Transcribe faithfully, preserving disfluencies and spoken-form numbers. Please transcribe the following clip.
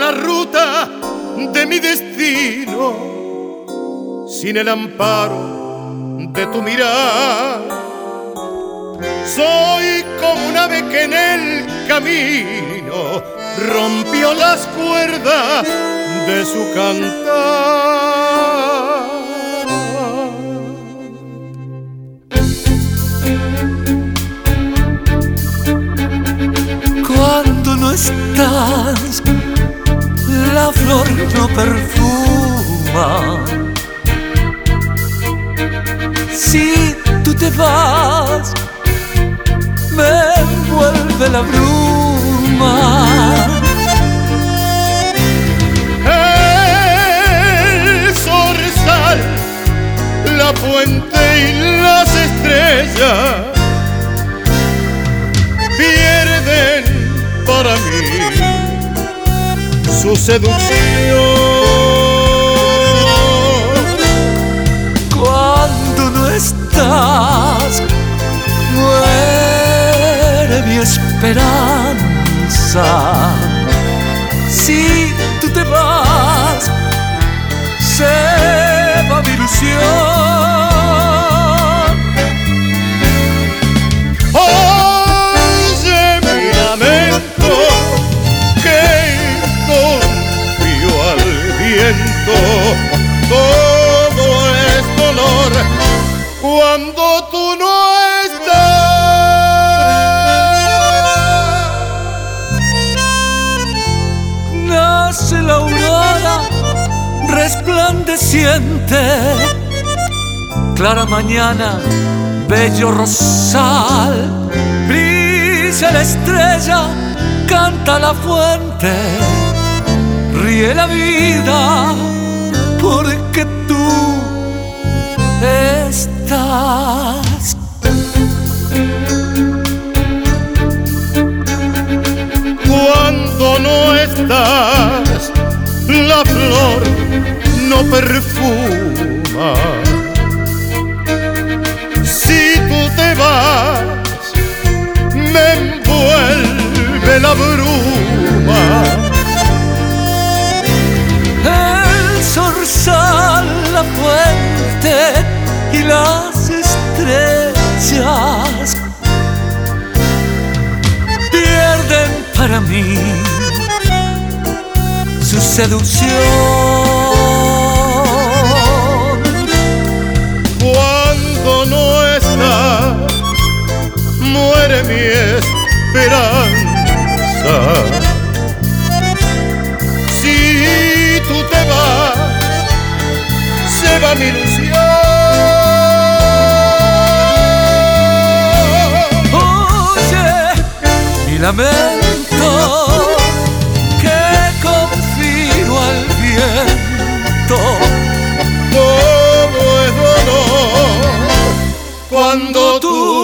la ruta de mi destino, sin el amparo de tu mirar. Soy como un ave que en el camino rompió las cuerdas de su cantar. Cuando no estás, la flor no perfuma. Si tú te vas, me envuelve la bruma. El zorzal, la fuente y las estrellas pierden para mí su seducción. Cuando no estás, muere mi esperanza. Si tú te vas, se va mi ilusión. Oye mi lamento, que confío al viento. Todo es dolor cuando tú no estás. Nace la aurora resplandeciente, clara mañana, bello rosal, brilla la estrella, canta la fuente, ríe la vida, porque tú estás. Cuando no estás, la flor no perfuma. Si tú te vas, me envuelve la bruma. El zorzal, la fuente y las estrellas pierden para mí su seducción. Cuando no estás, muere mi esperanza. Si tú te vas, se va mi ilusión. Oye, mi lamento, que confío al viento. Todo es dolor cuando tú